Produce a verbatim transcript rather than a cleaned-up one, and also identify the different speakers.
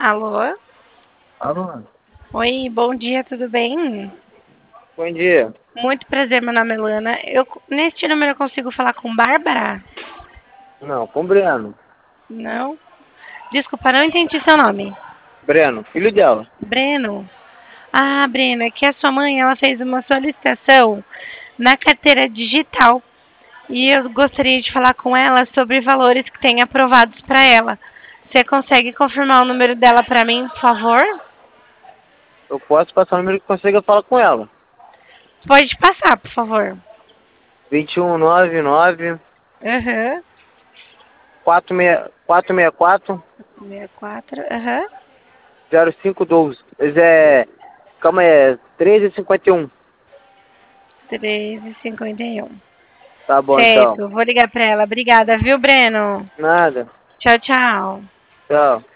Speaker 1: Alô?
Speaker 2: Alô?
Speaker 1: Oi, bom dia, tudo bem?
Speaker 2: Bom dia.
Speaker 1: Muito prazer, meu nome é Luana. Eu, neste número eu consigo falar com Bárbara?
Speaker 2: Não, com Breno.
Speaker 1: Não? Desculpa, não entendi seu nome.
Speaker 2: Breno, filho dela.
Speaker 1: Breno? Ah, Breno, é que a sua mãe, ela fez uma solicitação na carteira digital e eu gostaria de falar com ela sobre valores que tem aprovados para ela. Você consegue confirmar o número dela para mim, por favor?
Speaker 2: Eu posso passar o número que consiga falar com ela.
Speaker 1: Pode passar, por favor.
Speaker 2: vinte e um, nove nove,
Speaker 1: Aham.
Speaker 2: quatro seis quatro,
Speaker 1: sessenta e quatro, aham.
Speaker 2: zero cinco doze. É, calma aí, é treze e cinquenta e um.
Speaker 1: três e cinquenta e um.
Speaker 2: Tá bom, então.
Speaker 1: Certo, vou ligar para ela. Obrigada, viu, Breno?
Speaker 2: Nada.
Speaker 1: Tchau, tchau.
Speaker 2: Tchau.